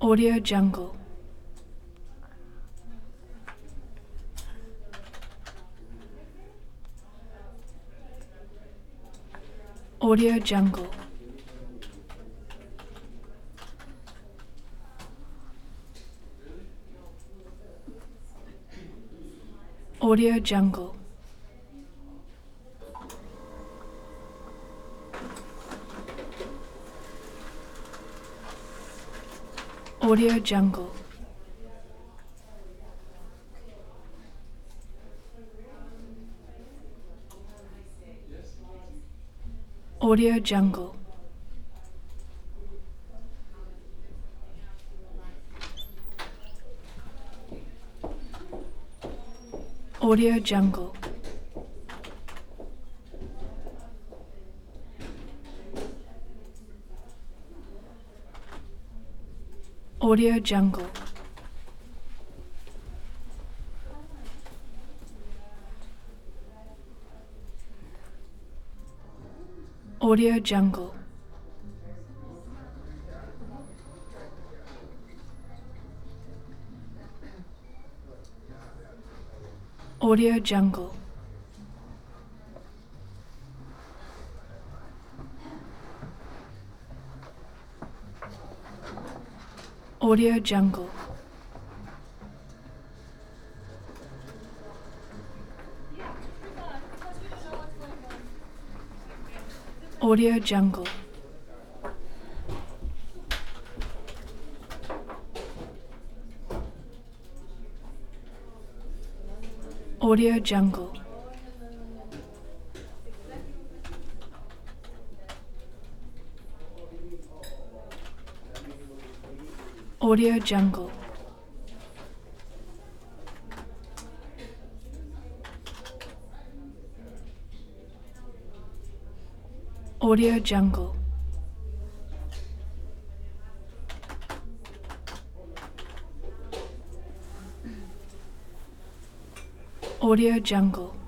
Audio Jungle. Audio Jungle. Audio Jungle. Audio Jungle. Audio Jungle. Audio Jungle. Audio Jungle. Audio Jungle. Audio Jungle. Audio Jungle. Audio Jungle. Audio Jungle. Audio Jungle. Audio Jungle. Audio Jungle.